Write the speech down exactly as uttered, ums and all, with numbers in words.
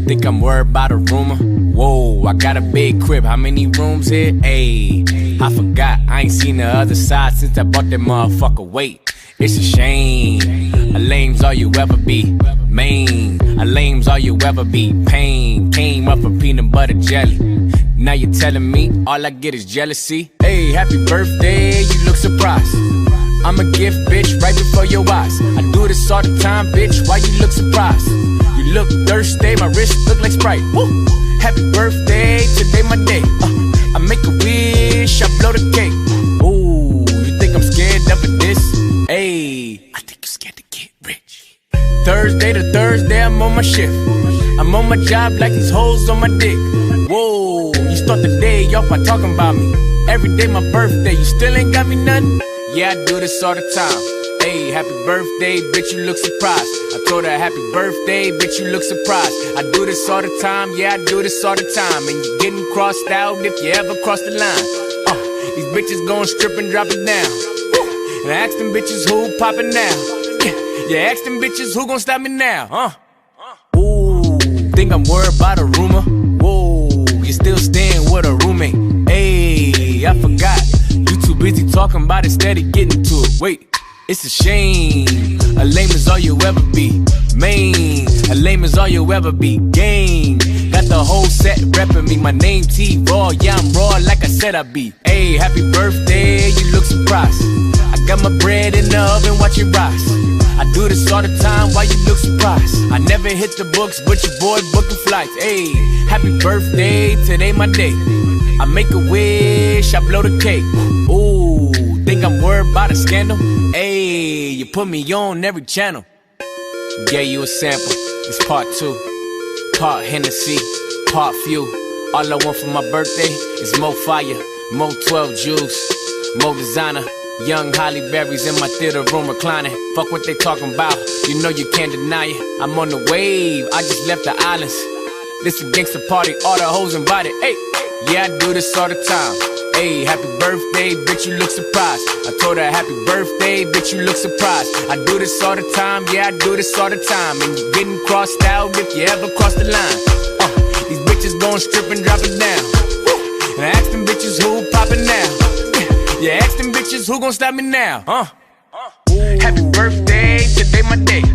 Think I'm worried about a rumor? Whoa, I got a big crib, how many rooms here? Ayy, I forgot, I ain't seen the other side since I bought that motherfucker. Wait, it's a shame. A lame's all you ever be. Main, a lame's all you ever be. Pain, came up from peanut butter jelly. Now you're telling me all I get is jealousy. Hey, happy birthday, you look surprised. I'm a gift, bitch, right before your eyes. I do this all the time, bitch, why you look surprised? You look thirsty, my wrist look like Sprite. Woo. Happy birthday, today my day. uh, I make a wish, I blow the cake. Ooh, you think I'm scared of this? Ayy, I think you're scared to get rich. Thursday to Thursday, I'm on my shift. I'm on my job like these hoes on my dick. Whoa, you start the day off by talking about me. Every day my birthday, you still ain't got me nothing? Yeah, I do this all the time. Hey, happy birthday, bitch, you look surprised. I told her happy birthday, bitch, you look surprised. I do this all the time, yeah, I do this all the time. And you getting crossed out if you ever cross the line. Uh, these bitches gon' strip and drop it down. Woo. And I ask them bitches who poppin' now. Yeah, yeah, ask them bitches who gon' stop me now, huh? Ooh, think I'm worried about a rumor? Whoa, you still staying with a roommate. Ayy, I forgot. You too busy talking about it, steady getting to it. Wait, it's a shame. A lame is all you ever be. Main, a lame is all you ever be. Game, got the whole set reppin' me. My name T-Raw, yeah, I'm raw like I said I be. Ayy, happy birthday, you look surprised. I got my bread in the oven, watch it rise. I do this all the time, why you look surprised? I never hit the books, but your boy booking flights. Ayy, happy birthday, today my day. I make a wish, I blow the cake. Ooh, think I'm worried about a scandal? Ayy, you put me on every channel. Gave you a sample, it's part two. Part Hennessy, part few. All I want for my birthday is more fire, more twelve juice, more designer. Young Holly Berry's in my theater room reclining. Fuck what they talking about, you know you can't deny it. I'm on the wave, I just left the islands. This a gangsta party, all the hoes invited. Ayy, yeah, I do this all the time. Ayy, happy birthday, bitch, you look surprised. I told her happy birthday, bitch, you look surprised. I do this all the time, yeah, I do this all the time. And you getting crossed out if you ever cross the line. Uh, these bitches gon' strip and drop it down. Woo. And I ask them bitches who poppin' now. Yeah, ask them bitches who gon' stop me now, huh? Uh. Happy birthday, today my day.